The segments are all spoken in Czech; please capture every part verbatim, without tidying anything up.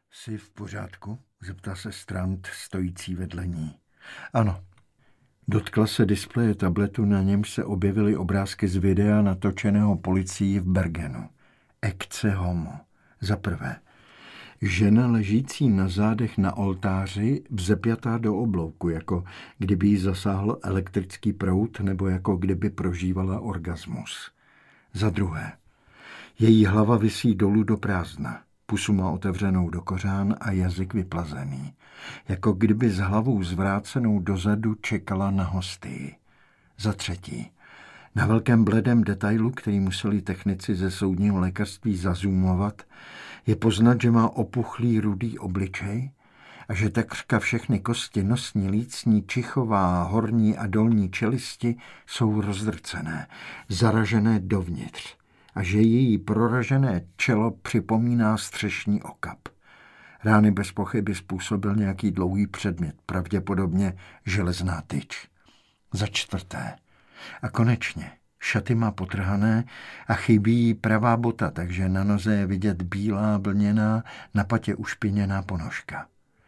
Jsi v pořádku? Zeptal se Strand, stojící vedle ní. Ano. Dotkla se displeje tabletu, na němž se objevily obrázky z videa natočeného policií v Bergenu. Ecce homo. Za prvé. Žena ležící na zádech na oltáři, vzepjatá do oblouku, jako kdyby jí zasáhl elektrický proud nebo jako kdyby prožívala orgasmus. Za druhé. Její hlava visí dolů do prázdna. Pusu má otevřenou do kořán a jazyk vyplazený. Jako kdyby s hlavou zvrácenou dozadu čekala na hostii. Za třetí. Na velkém bledém detailu, který museli technici ze soudního lékařství zazumovat, je poznat, že má opuchlý rudý obličej a že takřka všechny kosti nosní, lícní, čichová, horní a dolní čelisti jsou rozdrcené, zaražené dovnitř a že její proražené čelo připomíná střešní okap. Rány bez pochyby způsobil nějaký dlouhý předmět, pravděpodobně železná tyč. Za čtvrté. A konečně, šaty má potrhané a chybí jí pravá bota, takže na noze je vidět bílá, vlněná, na patě ušpiněná ponožka.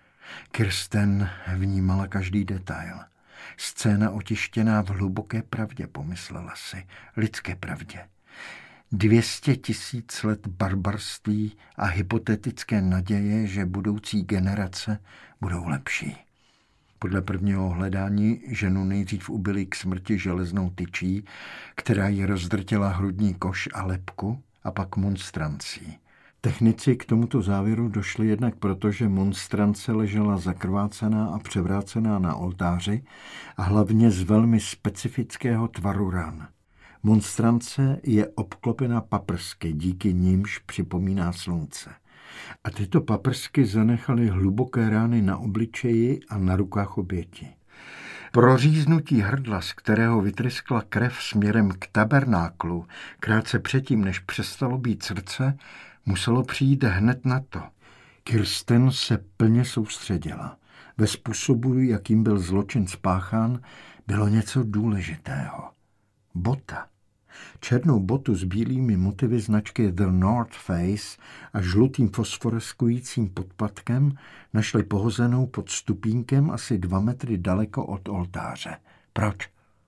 Kirsten vnímala každý detail. Scéna otištěná v hluboké pravdě, pomyslela si, lidské pravdě. Dvěstě tisíc let barbarství a hypotetické naděje, že budoucí generace budou lepší. Podle prvního hledání ženu nejdřív ubili k smrti železnou tyčí, která jí rozdrtila hrudní koš a lebku, a pak monstrancí. Technici k tomuto závěru došli jednak proto, že monstrance ležela zakrvácená a převrácená na oltáři a hlavně z velmi specifického tvaru ran. Monstrance je obklopena paprsky, díky nimž připomíná slunce. A tyto paprsky zanechaly hluboké rány na obličeji a na rukách oběti. Proříznutí hrdla, z kterého vytryskla krev směrem k tabernáklu, krátce předtím, než přestalo být srdce, muselo přijít hned na to. Kirsten se plně soustředila. Ve způsobu, jakým byl zločin spáchán, bylo něco důležitého. Bota. Černou botu s bílými motivy značky The North Face a žlutým fosforeskujícím podpatkem našli pohozenou pod stupínkem asi dva metry daleko od oltáře. Proč?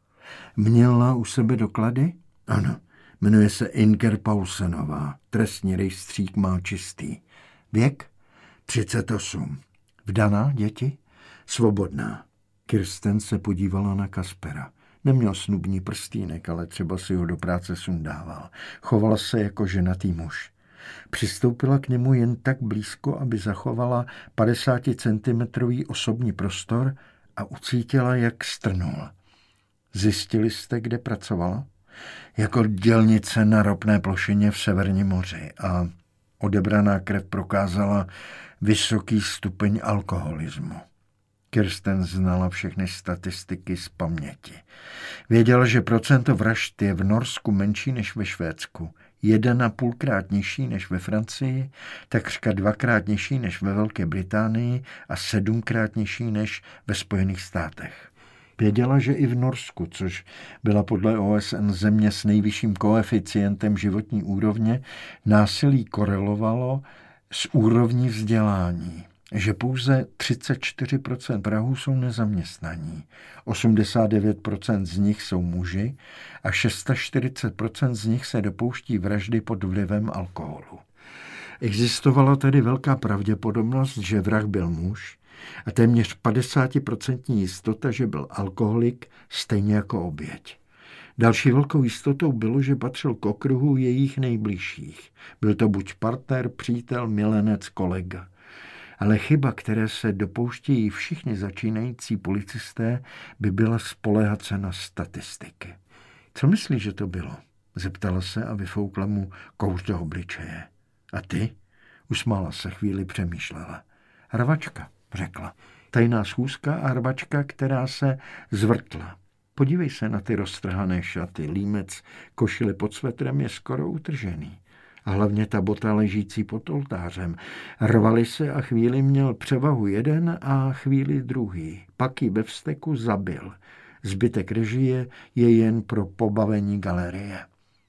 Měla u sebe doklady? Ano, jmenuje se Inger Paulsenová. Trestní rejstřík má čistý. Věk? třicet osm. Vdaná, děti? Svobodná. Kirsten se podívala na Kaspera. Neměl snubní prstýnek, ale třeba si ho do práce sundával. Chovala se jako ženatý muž. Přistoupila k němu jen tak blízko, aby zachovala padesáticentimetrový osobní prostor a ucítila, jak strnul. Zjistili jste, kde pracovala? Jako dělnice na ropné plošině v Severním moři a odebraná krev prokázala vysoký stupeň alkoholismu. Kirsten znala všechny statistiky z paměti. Věděla, že procento vražd je v Norsku menší než ve Švédsku, jeden a půlkrát nižší než ve Francii, takřka dvakrát nižší než ve Velké Británii a sedmkrát nižší než ve Spojených státech. Věděla, že i v Norsku, což byla podle O S N země s nejvyšším koeficientem životní úrovně, násilí korelovalo s úrovní vzdělání. Že pouze třicet čtyři procent Vrahů jsou nezaměstnaní, osmdesát devět procent z nich jsou muži a čtyřicet šest procent z nich se dopouští vraždy pod vlivem alkoholu. Existovala tedy velká pravděpodobnost, že vrah byl muž a téměř padesát procent jistota, že byl alkoholik, stejně jako oběť. Další velkou jistotou bylo, že patřil k okruhu jejich nejbližších. Byl to buď partner, přítel, milenec, kolega. Ale chyba, které se dopouštějí všichni začínající policisté, by byla spoléhat se na statistiky. Co myslíš, že to bylo? Zeptala se a vyfoukla mu kouř do obličeje. A ty? Usmála se, chvíli přemýšlela. Rvačka, řekla. Tajná schůzka a rvačka, která se zvrtla. Podívej se na ty roztrhané šaty. Límec košile pod svetrem je skoro utržený. A hlavně ta bota ležící pod oltářem. Rvali se a chvíli měl převahu jeden a chvíli druhý. Pak ji ve vzteku zabil. Zbytek režie je jen pro pobavení galerie.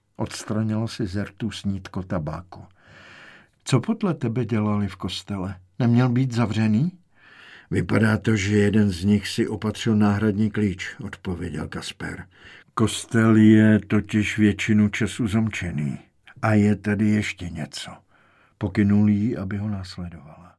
Odstranilo si z rtu snítko tabáku. Co podle tebe dělali v kostele? Neměl být zavřený? Vypadá to, že jeden z nich si opatřil náhradní klíč, odpověděl Kasper. Kostel je totiž většinu času zamčený. A je tady ještě něco. Pokynul jí, aby ho následovala.